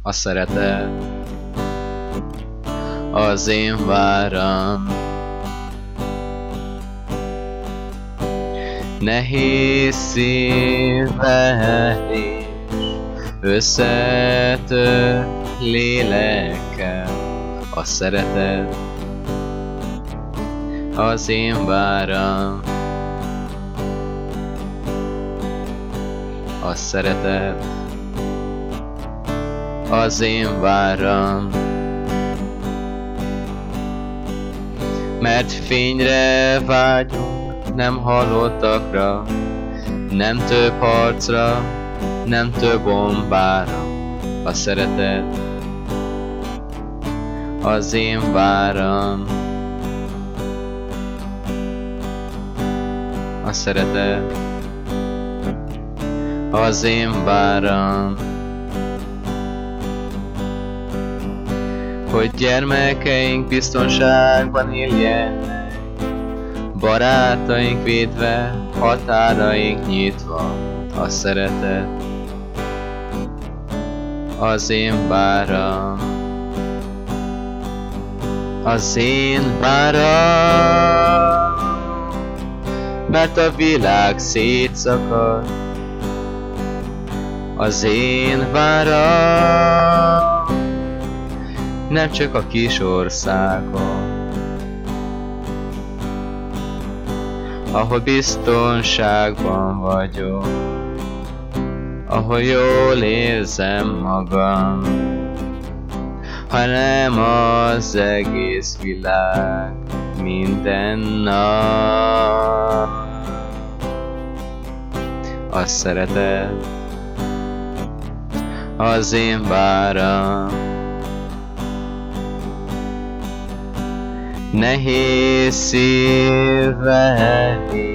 a szeretet az én váram. Nehéz szívvel és összetört lélekkel a szeretet az én váram. A szeretet az én váram. Mert fényre vágyunk, nem halottakra, nem több harcra, nem több bombára. A szeretet az én váram. A szeretet az én váram. Hogy gyermekeink biztonságban éljenek, barátaink védve, határaink nyitva. A szeretet az én váram. Az én váram, mert a világ szétszakad. Az én váram, nem csak a kis országon, ahol biztonságban vagyok, ahol jól érzem magam, hanem az egész világ minden nap. A szeretet az én váram. Nehéz szívvel és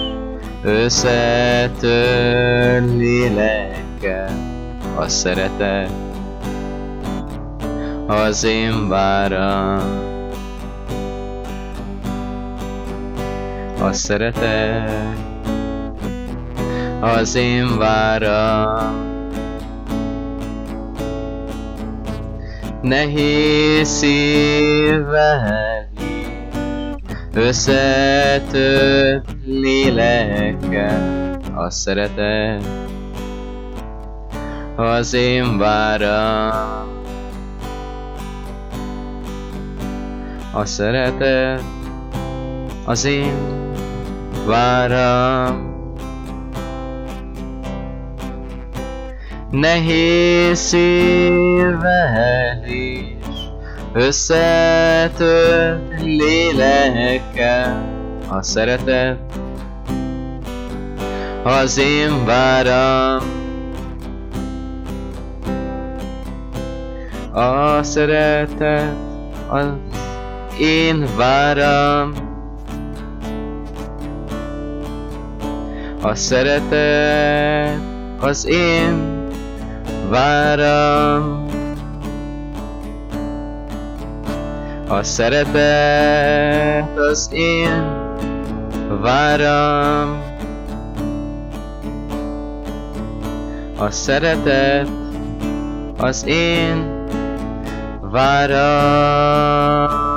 összetört lélekkel a szeretet az én váram. A szeretet az én váram. Nehéz szívvel összetört lélekkel a szeretet az én váram. A szeretet az én váram. Nehéz szívvel és összetört lélekkel a szeretet az én váram. A szeretet az én váram. A szeretet az én váram. A szeretet az én váram. A szeretet az én váram.